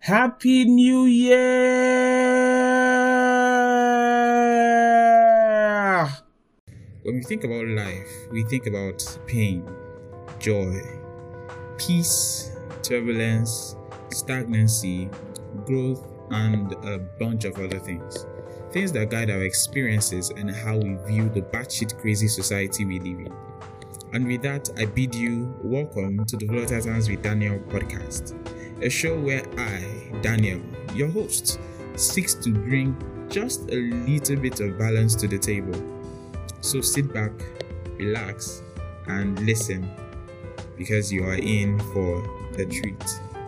Happy New Year! When we think about life, we think about pain, joy, peace, turbulence, stagnancy, growth, and a bunch of other things. Things that guide our experiences and how we view the batshit crazy society we live in. And with that, I bid you welcome to the Volatile Times with Daniel podcast, a show where I, Daniel, your host, seeks to bring just a little bit of balance to the table. So sit back, relax, and listen, because you are in for a treat.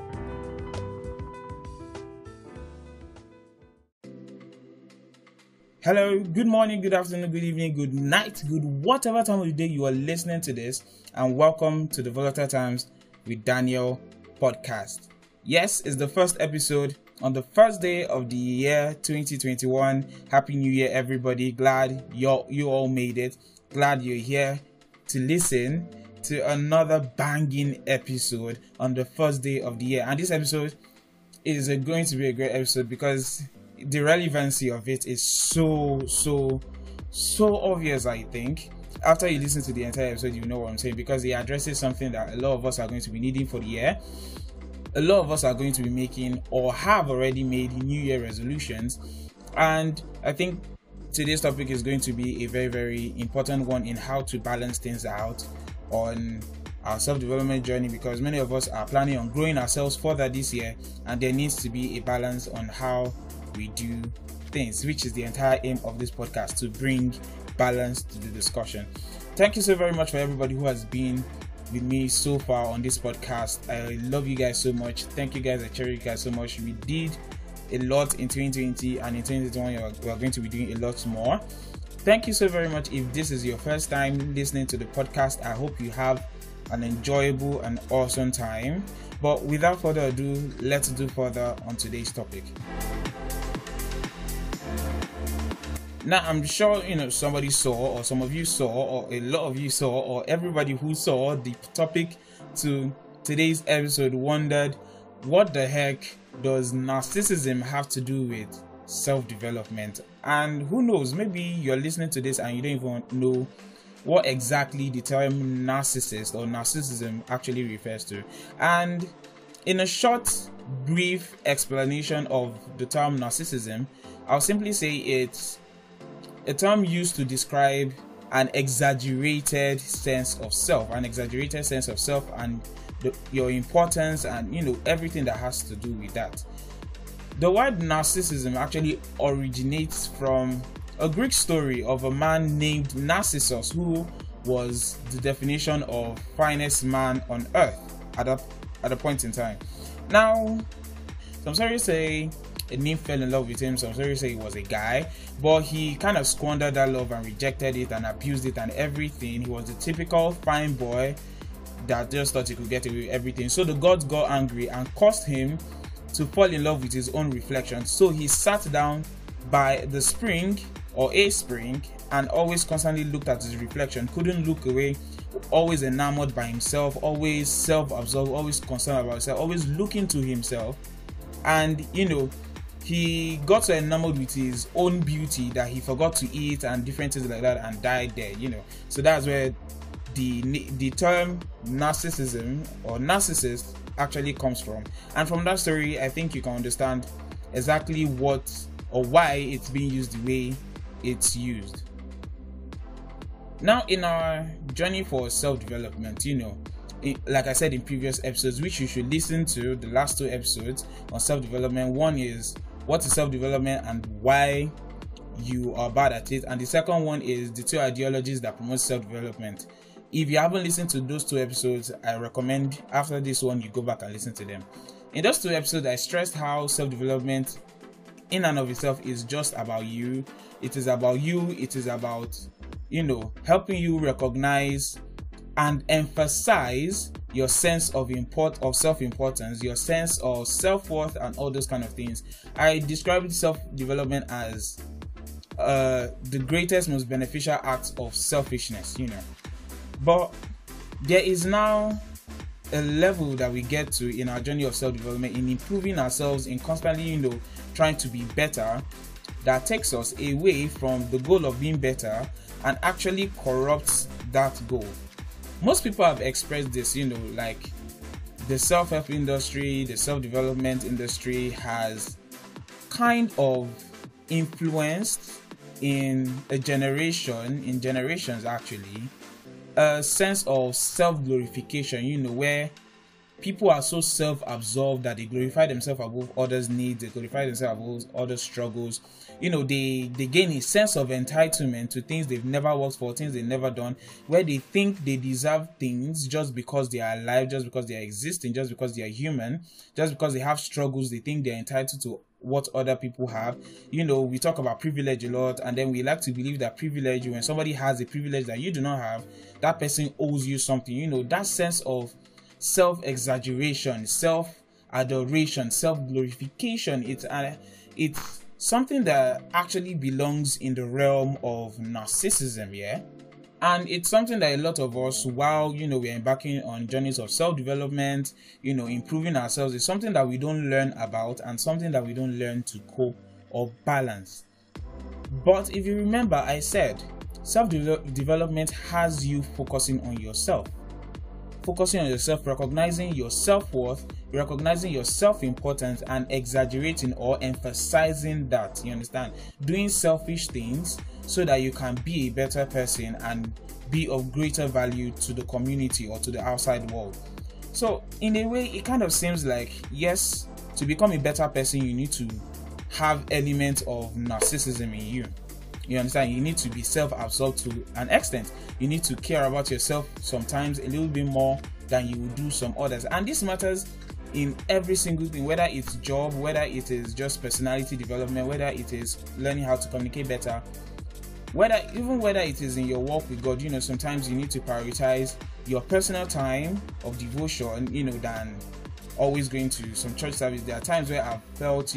Hello, good morning, good afternoon, good evening, good night, good whatever time of the day you are listening to this, and welcome to the Volatile Times with Daniel podcast. Yes, it's the first episode on the first day of the year 2021. Happy New Year, everybody. Glad you all made it. Glad you're here to listen to another banging episode on the first day of the year. And this episode is going to be a great episode because the relevancy of it is so obvious. I think after you listen to the entire episode, you know what I'm saying, because it addresses something that a lot of us are going to be needing for the year. A lot of us are going to be making or have already made New Year resolutions, and I think today's topic is going to be a very, very important one in how to balance things out on our self-development journey, because many of us are planning on growing ourselves further this year, and there needs to be a balance on how we do things, which is the entire aim of this podcast, to bring balance to the discussion. Thank you so very much for everybody who has been with me so far on this podcast. I love you guys so much. Thank you guys. I cherish you guys so much. We did a lot in 2020, and in 2021 we are going to be doing a lot more. Thank you so very much. If this is your first time listening to the podcast, I hope you have an enjoyable and awesome time. But without further ado, let's do further on today's topic. Now, I'm sure somebody saw, or some of you saw, or a lot of you saw, or everybody who saw the topic to today's episode wondered, what the heck does narcissism have to do with self-development? And who knows, maybe you're listening to this and you don't even know what exactly the term narcissist or narcissism actually refers to. And in a short, brief explanation of the term narcissism, I'll simply say it's a term used to describe an exaggerated sense of self, and your importance, and everything that has to do with that. The word narcissism actually originates from a Greek story of a man named Narcissus, who was the definition of finest man on earth at a point in time. Now, I'm sorry to say a nymph fell in love with him, so I'm sorry to say he was a guy, but he kind of squandered that love and rejected it and abused it and everything. He was the typical fine boy that just thought he could get away with everything. So the gods got angry and caused him to fall in love with his own reflection. So he sat down by the spring, or a spring, and always constantly looked at his reflection, couldn't look away, always enamored by himself, always self-absorbed, always concerned about himself, always looking to himself. And he got so enamored with his own beauty that he forgot to eat and different things like that, and died there. So that's where the term narcissism or narcissist actually comes from. And from that story, I think you can understand exactly what or why it's being used the way it's used. Now, in our journey for self-development, like I said in previous episodes, which you should listen to, the last two episodes on self-development. One is what is self-development and why you are bad at it, and the second one is the two ideologies that promote self-development. If you haven't listened to those two episodes, I recommend after this one you go back and listen to them. In those two episodes, I stressed how self-development in and of itself is just about you. It is about you. It is about helping you recognize and emphasize your sense of self-importance, your sense of self-worth, and all those kind of things. I described self-development as the greatest, most beneficial act of selfishness, But there is now a level that we get to in our journey of self-development, in improving ourselves, in constantly, trying to be better, that takes us away from the goal of being better and actually corrupts that goal. Most people have expressed this, like the self-help industry, the self-development industry has kind of influenced in generations actually, a sense of self-glorification, where people are so self-absorbed that they glorify themselves above others' needs, they glorify themselves above others' struggles. They gain a sense of entitlement to things they've never worked for, things they've never done, where they think they deserve things just because they are alive, just because they are existing, just because they are human, just because they have struggles. They think they're entitled to what other people have. We talk about privilege a lot, and then we like to believe that privilege, when somebody has a privilege that you do not have, that person owes you something. That sense of self-exaggeration, self-adoration, self-glorification, it's something that actually belongs in the realm of narcissism, yeah? And it's something that a lot of us, while we're embarking on journeys of self-development, improving ourselves, is something that we don't learn about, and something that we don't learn to cope or balance. But if you remember, I said self-development has you focusing on yourself, recognizing your self-worth, recognizing your self-importance, and exaggerating or emphasizing that. You understand? Doing selfish things so that you can be a better person and be of greater value to the community or to the outside world. So in a way, it kind of seems like, yes, to become a better person, you need to have elements of narcissism in you. You understand? You need to be self-absorbed to an extent. You need to care about yourself sometimes a little bit more than you would do some others. And this matters in every single thing, whether it's job, whether it is just personality development, whether it is learning how to communicate better, whether it is in your walk with God. Sometimes you need to prioritize your personal time of devotion, than always going to some church service. There are times where I've felt,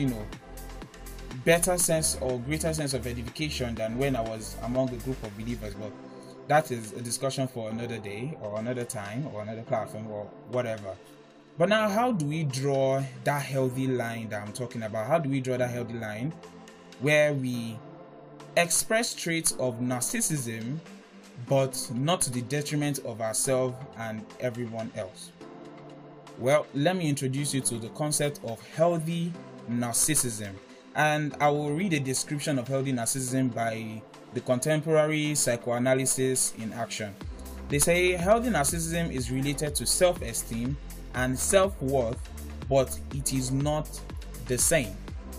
better sense or greater sense of edification than when I was among a group of believers. But that is a discussion for another day or another time or another platform or whatever. But now, how do we draw that healthy line that I'm talking about? How do we draw that healthy line where we express traits of narcissism, but not to the detriment of ourselves and everyone else? Well, let me introduce you to the concept of healthy narcissism. And I will read a description of healthy narcissism by the Contemporary Psychoanalysis in Action. They say healthy narcissism is related to self-esteem and self-worth, but it is not the same.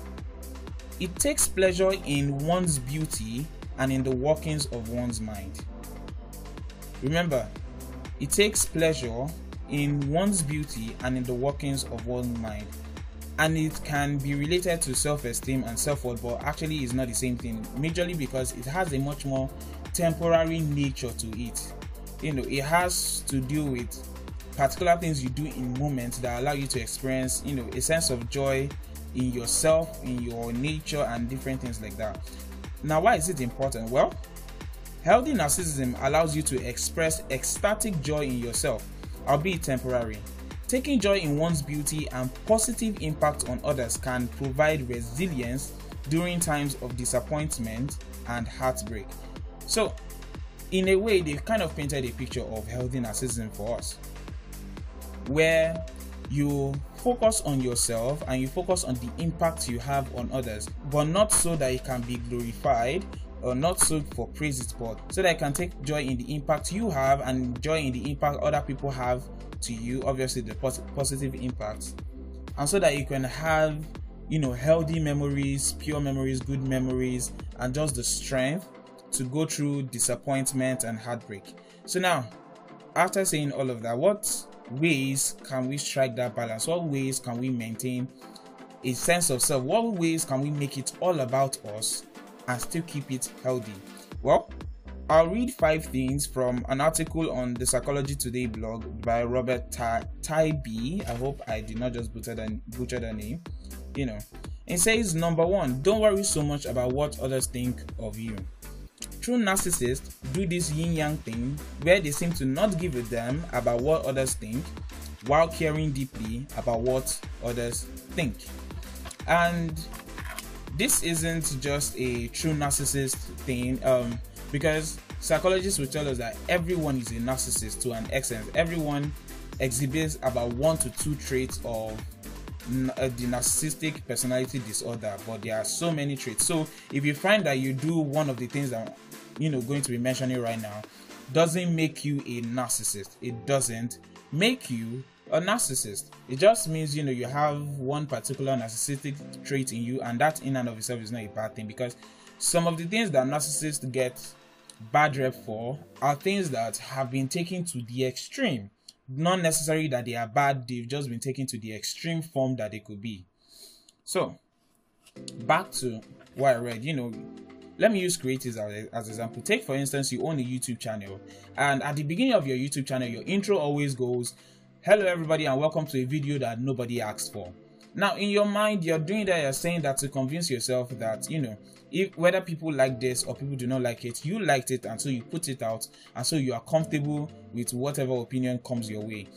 It takes pleasure in one's beauty and in the workings of one's mind. Remember, it takes pleasure in one's beauty and in the workings of one's mind. And it can be related to self-esteem and self-worth, but actually it's not the same thing, majorly because it has a much more temporary nature to it. It has to do with particular things you do in moments that allow you to experience, a sense of joy in yourself, in your nature, and different things like that. Now, why is it important? Well, healthy narcissism allows you to express ecstatic joy in yourself, albeit temporary. Taking joy in one's beauty and positive impact on others can provide resilience during times of disappointment and heartbreak. So, in a way, they've kind of painted a picture of healthy narcissism for us, where you focus on yourself and you focus on the impact you have on others, but not so that it can be glorified, or not so for praise, but so that you can take joy in the impact you have and joy in the impact other people have to you, obviously the positive impacts, and so that you can have healthy memories, pure memories, good memories, and just the strength to go through disappointment and heartbreak. So now, after saying all of that, what ways can we strike that balance? What ways can we maintain a sense of self? What ways can we make it all about us and still keep it healthy? Well, I'll read 5 things from an article on the Psychology Today blog by Robert Tybee. I hope I did not just butcher the name. It says, number 1, don't worry so much about what others think of you. True narcissists do this yin-yang thing where they seem to not give a damn about what others think. while caring deeply about what others think. And this isn't just a true narcissist thing, because psychologists will tell us that everyone is a narcissist to an extent. Everyone exhibits about 1 to 2 traits of the narcissistic personality disorder, but there are so many traits. So if you find that you do one of the things that going to be mentioning right now, doesn't make you a narcissist. It doesn't make you a narcissist. It just means you have one particular narcissistic trait in you, and that in and of itself is not a bad thing, because some of the things that narcissists get bad rep for are things that have been taken to the extreme. Not necessarily that they are bad, they've just been taken to the extreme form that they could be. So back to what I read. Let me use creatives as example. Take for instance, you own a YouTube channel, and at the beginning of your YouTube channel, your intro always goes, "Hello everybody and welcome to a video that nobody asked for." Now in your mind, you're doing that, you're saying that to convince yourself that if whether people like this or people do not like it, you liked it, and so you put it out, and so you are comfortable with whatever opinion comes your way.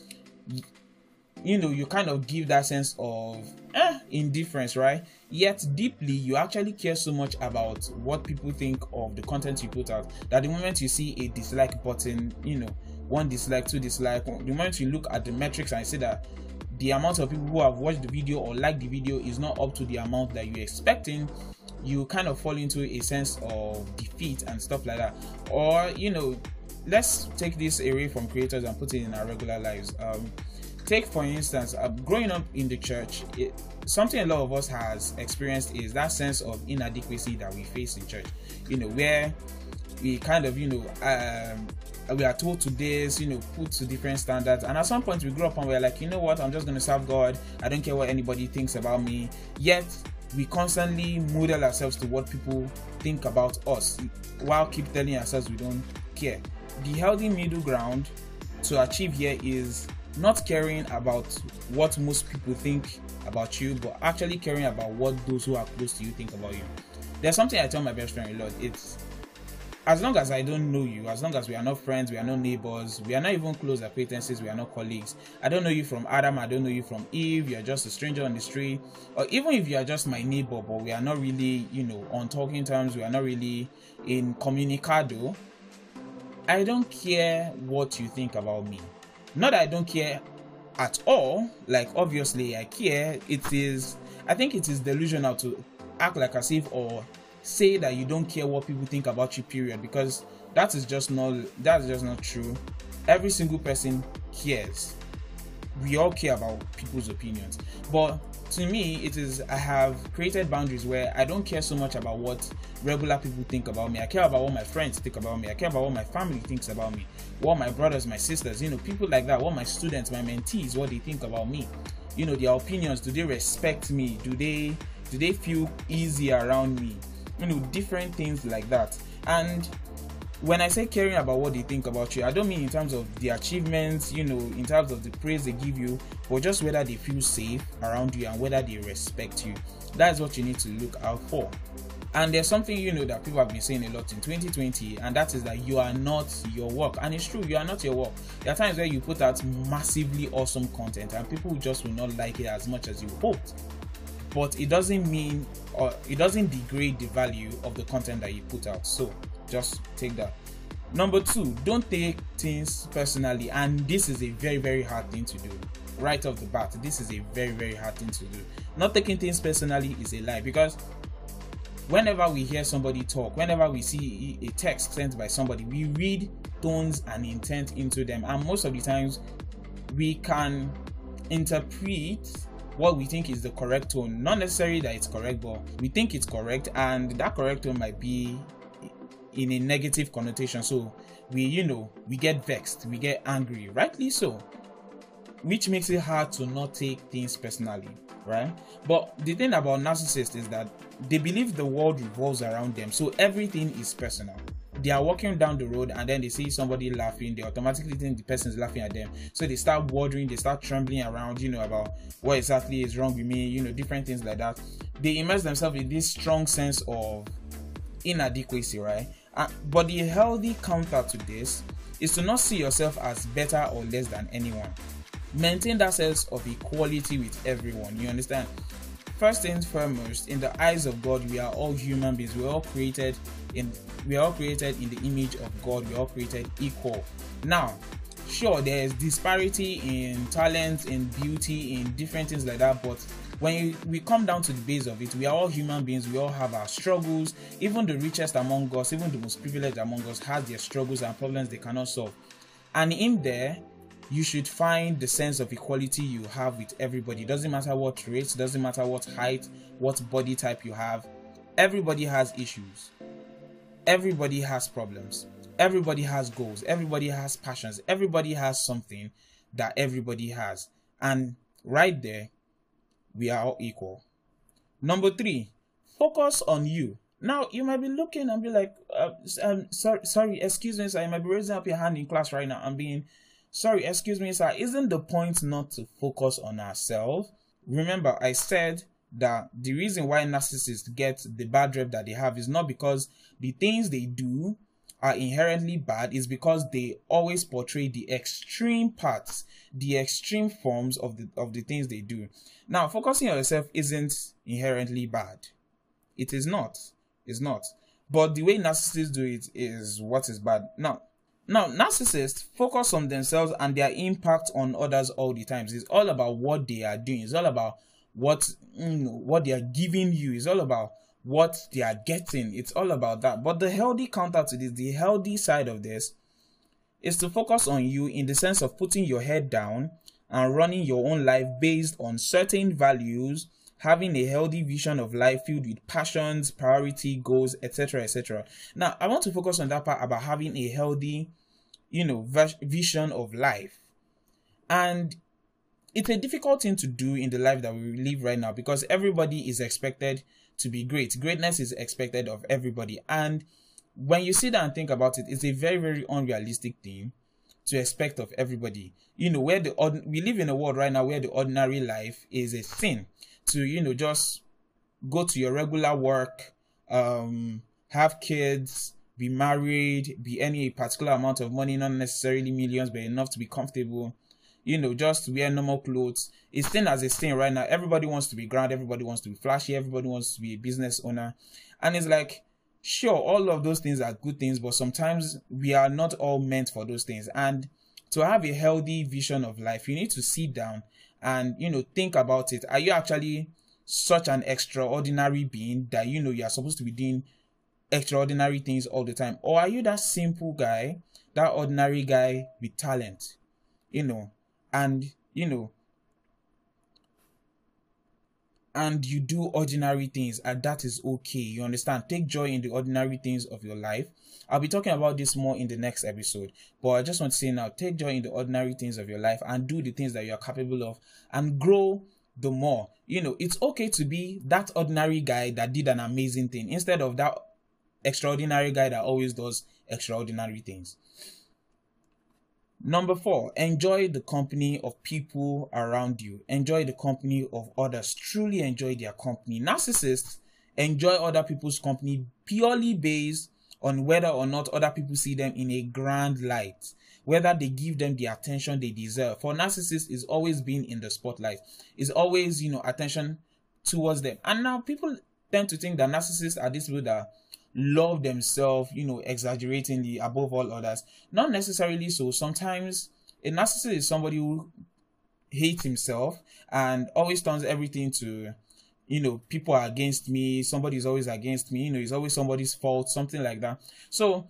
You kind of give that sense of indifference, right? Yet deeply you actually care so much about what people think of the content you put out, that the moment you see a dislike button, 1 dislike, 2 dislike, the moment you look at the metrics and see that the amount of people who have watched the video or liked the video is not up to the amount that you're expecting, you kind of fall into a sense of defeat and stuff like that. Or let's take this away from creators and put it in our regular lives. Take for instance, growing up in the church, something a lot of us has experienced is that sense of inadequacy that we face in church, where we kind of we are told to this, put to different standards, and at some point we grow up and we're like, what, I'm just going to serve God, I don't care what anybody thinks about me. Yet we constantly model ourselves to what people think about us, while keep telling ourselves we don't care. The healthy middle ground to achieve here is not caring about what most people think about you, but actually caring about what those who are close to you think about you. There's something I tell my best friend a lot. It's, as long as I don't know you, as long as we are not friends, we are not neighbors, we are not even close acquaintances, we are not colleagues, I don't know you from Adam, I don't know you from Eve, you're just a stranger on the street, or even if you are just my neighbor, but we are not really, on talking terms, we are not really in comunicado, I don't care what you think about me. Not that I don't care at all, like obviously I care. I think it is delusional to act like as if or say that you don't care what people think about you, period, because that's just not true. Every single person cares. We all care about people's opinions, but to me it is, I have created boundaries where I don't care so much about what regular people think about me. I care about what my friends think about me. I care about what my family thinks about me, what my brothers, my sisters, people like that, what my students, my mentees, what they think about me, their opinions. Do they respect me? Do they feel easy around me? Different things like that. And when I say caring about what they think about you, I don't mean in terms of the achievements, in terms of the praise they give you, but just whether they feel safe around you and whether they respect you. That's what you need to look out for. And there's something that people have been saying a lot in 2020, and that is that you are not your work. And it's true, you are not your work. There are times where you put out massively awesome content and people just will not like it as much as you hoped. But it doesn't mean, or it doesn't degrade the value of the content that you put out. So just take that. Number 2, don't take things personally. And this is a very, very hard thing to do. Right off the bat, this is a very, very hard thing to do. Not taking things personally is a lie, because whenever we hear somebody talk, whenever we see a text sent by somebody, we read tones and intent into them, and most of the times we can interpret what we think is the correct tone. Not necessarily that it's correct, but we think it's correct, and that correct tone might be in a negative connotation. So we get vexed, we get angry, rightly so, which makes it hard to not take things personally, right? But the thing about narcissists is that they believe the world revolves around them, so everything is personal. They are walking down the road and then they see somebody laughing, they automatically think the person is laughing at them, so they start wondering, they start trembling around, about what exactly is wrong with me, different things like that. They immerse themselves in this strong sense of inadequacy, right? But the healthy counter to this is to not see yourself as better or less than anyone. maintain that sense of equality with everyone. You understand? First things foremost, in the eyes of God, we are all human beings. We are all created in the image of God. We are all created equal. Now, sure, there is disparity in talent, in beauty, in different things like that, but when we come down to the base of it, we are all human beings. We all have our struggles. Even the richest among us, even the most privileged among us, has their struggles and problems they cannot solve. And in there, you should find the sense of equality you have with everybody. It doesn't matter what race, doesn't matter what height, what body type you have. Everybody has issues. Everybody has problems. Everybody has goals. Everybody has passions. Everybody has something that everybody has. And right there, we are all equal. Number 3, focus on you. Now, you might be looking and be like, sorry, excuse me, sir. You might be raising up your hand in class right now and being, sorry, excuse me, sir. Isn't the point not to focus on ourselves? Remember, I said that the reason why narcissists get the bad rep that they have is not because the things they do are inherently bad, is because they always portray the extreme parts, the extreme forms of the things they do. Now, focusing on yourself isn't inherently bad. It is not. It's not. But the way narcissists do it is what is bad. Now, narcissists focus on themselves and their impact on others all the time. It's all about what they are doing. It's all about what they are giving you. It's all about what they are getting. It's all about that. But the healthy counter to this, the healthy side of this, is to focus on you in the sense of putting your head down and running your own life based on certain values, having a healthy vision of life filled with passions, priority, goals, etc., etc. Now, I want to focus on that part about having a healthy, vision of life. And it's a difficult thing to do in the life that we live right now, because everybody is expected to be great. Greatness is expected of everybody. And when you sit down and think about it, it's a very, very unrealistic thing to expect of everybody. We live in a world right now where the ordinary life is a sin. To, just go to your regular work, have kids, be married, be earning a particular amount of money, not necessarily millions, but enough to be comfortable, just wear normal clothes. It's seen as a sin right now. Everybody wants to be grand, everybody wants to be flashy, everybody wants to be a business owner. And it's like, sure, all of those things are good things, but sometimes we are not all meant for those things. And to have a healthy vision of life, you need to sit down and, think about it. Are you actually such an extraordinary being that, you are supposed to be doing extraordinary things all the time? Or are you that simple guy, that ordinary guy with talent, and you do ordinary things, and that is okay. You understand? Take joy in the ordinary things of your life. I'll be talking about this more in the next episode, but I just want to say now, take joy in the ordinary things of your life and do the things that you are capable of and grow the more. It's okay to be that ordinary guy that did an amazing thing instead of that extraordinary guy that always does extraordinary things. Number 4, enjoy the company of people around you. Enjoy the company of others. Truly enjoy their company. Narcissists enjoy other people's company purely based on whether or not other people see them in a grand light, whether they give them the attention they deserve. For narcissists, is always being in the spotlight. It's always, attention towards them. And now people tend to think that narcissists are these people that love themselves, exaggeratingly above all others. Not necessarily so. Sometimes a narcissist is somebody who hates himself and always turns everything to, people are against me, somebody is always against me, it's always somebody's fault, something like that. So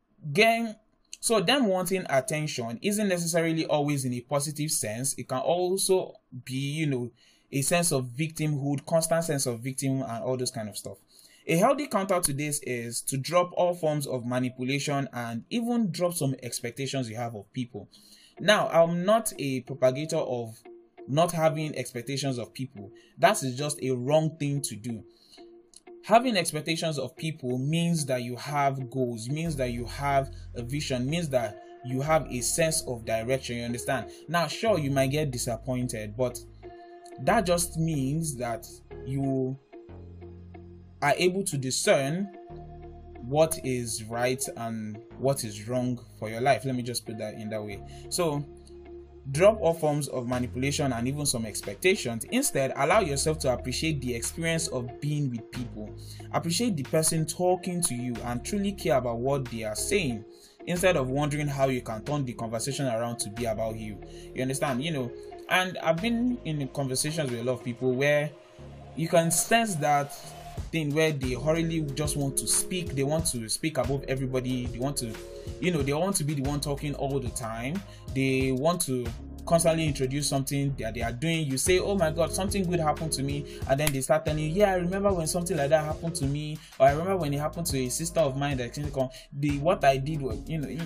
them wanting attention isn't necessarily always in a positive sense. It can also be, a sense of victimhood, constant sense of victim and all those kind of stuff. A healthy counter to this is to drop all forms of manipulation and even drop some expectations you have of people. Now, I'm not a propagator of not having expectations of people. That is just a wrong thing to do. Having expectations of people means that you have goals, means that you have a vision, means that you have a sense of direction, you understand? Now, sure, you might get disappointed, but that just means that you are able to discern what is right and what is wrong for your life. Let me just put that in that way. So Drop all forms of manipulation and even some expectations. Instead, allow yourself to appreciate the experience of being with people. Appreciate the person talking to you and truly care about what they are saying, instead of wondering how you can turn the conversation around to be about you. You understand? And I've been in conversations with a lot of people where you can sense that thing where they hurriedly just want to speak. They want to speak above everybody. They want to, they want to be the one talking all the time. They want to constantly introduce something that they are doing. You say, oh my God, something good happened to me, and then they start telling you, yeah, I remember when something like that happened to me, or I remember when it happened to a sister of mine that what I did was,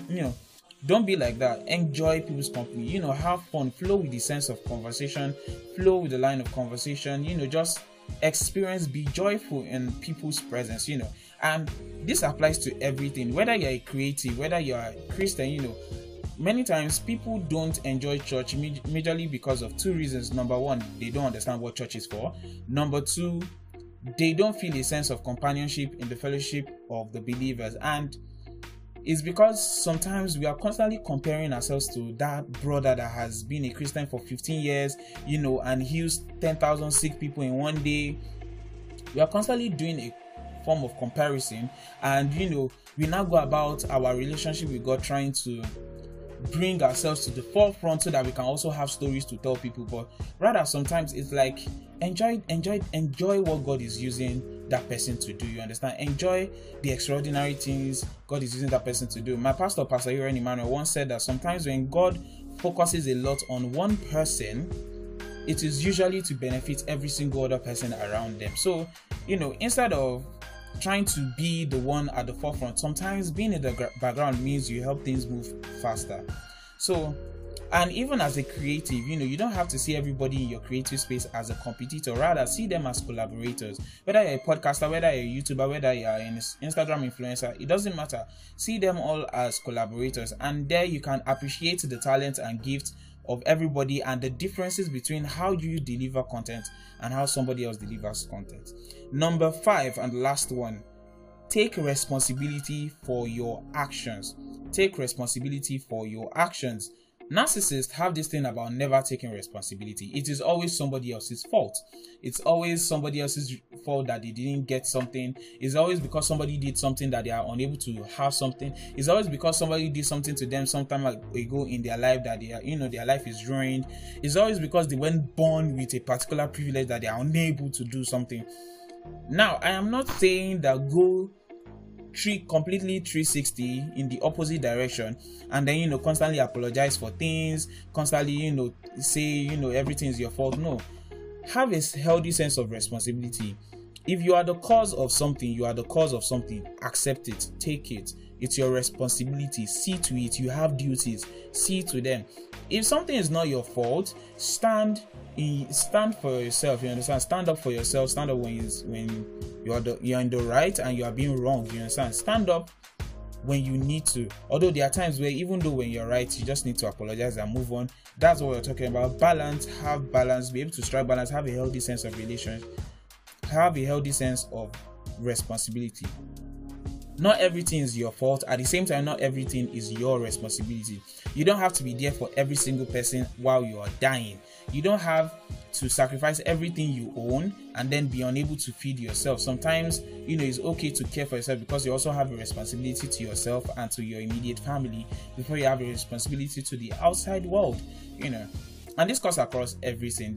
don't be like that. Enjoy people's company, have fun, flow with the sense of conversation, flow with the line of conversation, just experience, be joyful in people's presence, and this applies to everything, whether you're a creative, whether you're a Christian. Many times people don't enjoy church majorly because of two reasons. Number one, they don't understand what church is for. Number two, they don't feel a sense of companionship in the fellowship of the believers. And it's because sometimes we are constantly comparing ourselves to that brother that has been a Christian for 15 years, and heals 10,000 sick people in one day. We are constantly doing a form of comparison, and we now go about our relationship with God trying to bring ourselves to the forefront so that we can also have stories to tell people. But rather, sometimes it's like enjoy what God is using that person to do. You understand? Enjoy the extraordinary things God is using that person to do. My pastor, Pastor Yoren Emmanuel, once said that sometimes when God focuses a lot on one person, it is usually to benefit every single other person around them. So, instead of trying to be the one at the forefront, sometimes being in the background means you help things move faster. So, and even as a creative, you don't have to see everybody in your creative space as a competitor. Rather, see them as collaborators. Whether you're a podcaster, whether you're a YouTuber, whether you're an Instagram influencer, it doesn't matter. See them all as collaborators, and there you can appreciate the talent and gifts of everybody and the differences between how you deliver content and how somebody else delivers content. Number 5 and last one, take responsibility for your actions. Take responsibility for your actions. Narcissists have this thing about never taking responsibility. It is always somebody else's fault. It's always somebody else's fault that they didn't get something. It's always because somebody did something that they are unable to have something. It's always because somebody did something to them sometime ago in their life that they are, their life is ruined. It's always because they weren't born with a particular privilege that they are unable to do something. Now, I am not saying that go completely 360 in the opposite direction and then constantly apologize for things, constantly say everything is your fault. No, have a healthy sense of responsibility. If you are the cause of something, accept it, take it. It's your responsibility. See to it. You have duties. See to them. If something is not your fault, stand for yourself. You understand? Stand up for yourself. Stand up when you're in the right and you are being wrong. You understand? Stand up when you need to. Although there are times where even though when you're right, you just need to apologize and move on. That's what we're talking about. Balance. Have balance. Be able to strike balance. Have a healthy sense of relationship. Have a healthy sense of responsibility. Not everything is your fault. At the same time, not everything is your responsibility. You don't have to be there for every single person while you are dying. You don't have to sacrifice everything you own and then be unable to feed yourself. Sometimes, it's okay to care for yourself because you also have a responsibility to yourself and to your immediate family before you have a responsibility to the outside world, And this cuts across everything.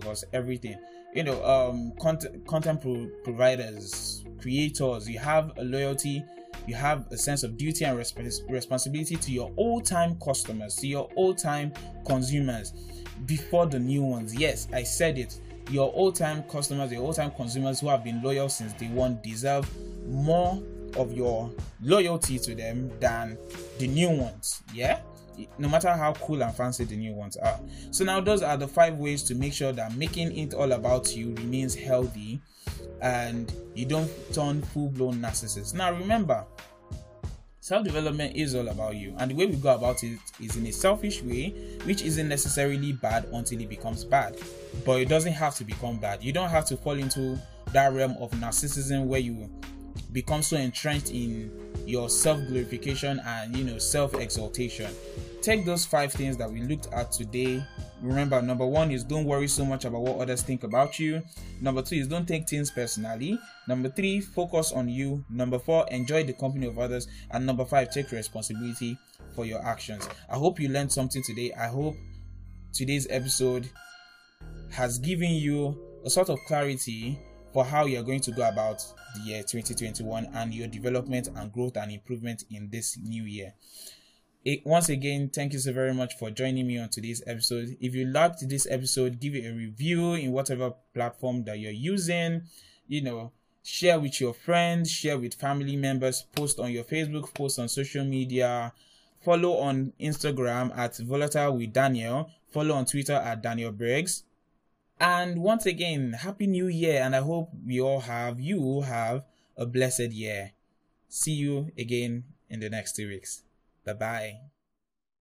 Content providers, creators, you have a loyalty, you have a sense of duty and responsibility to your old-time customers, to your old-time consumers before the new ones. Yes, I said it. Your old-time customers, your old-time consumers who have been loyal since day one deserve more of your loyalty to them than the new ones. Yeah? No matter how cool and fancy the new ones are. So now those are the 5 ways to make sure that making it all about you remains healthy and you don't turn full-blown narcissist. Now remember, self-development is all about you, and the way we go about it is in a selfish way, which isn't necessarily bad until it becomes bad. But it doesn't have to become bad. You don't have to fall into that realm of narcissism where you become so entrenched in your self-glorification and self-exaltation. take those 5 things that we looked at today. Remember, number 1 is don't worry so much about what others think about you. Number 2 is don't take things personally. Number 3, focus on you. Number 4, enjoy the company of others. And number 5, take responsibility for your actions. I hope you learned something today. I hope today's episode has given you a sort of clarity for how you're going to go about the year 2021 and your development and growth and improvement in this new year. Once again, thank you so very much for joining me on today's episode. If you liked this episode, give it a review in whatever platform that you're using. Share with your friends, share with family members, post on your Facebook, post on social media, follow on Instagram at Volatile with Daniel, follow on Twitter at Daniel Briggs. And once again, Happy New Year, and I hope you have a blessed year. See you again in the next 2 weeks. Bye-bye.